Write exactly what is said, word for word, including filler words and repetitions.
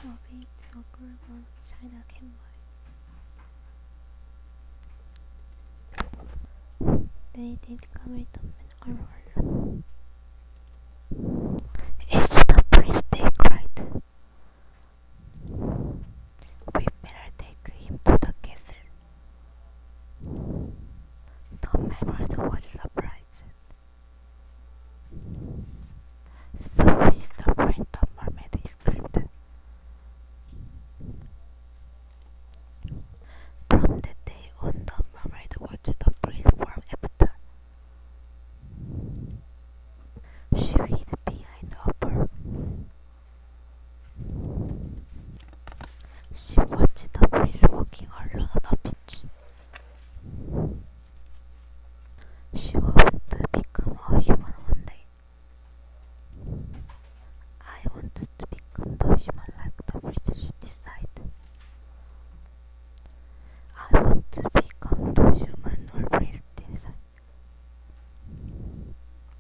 of it occurred on China Canal. They did commit an error. It's the prince, they cried. We better take him to the castle. The mermaid was surprised. So is the friend, the mermaid screamed. From that day on, the mermaid watched the prince from after. She hid behind a bird. She was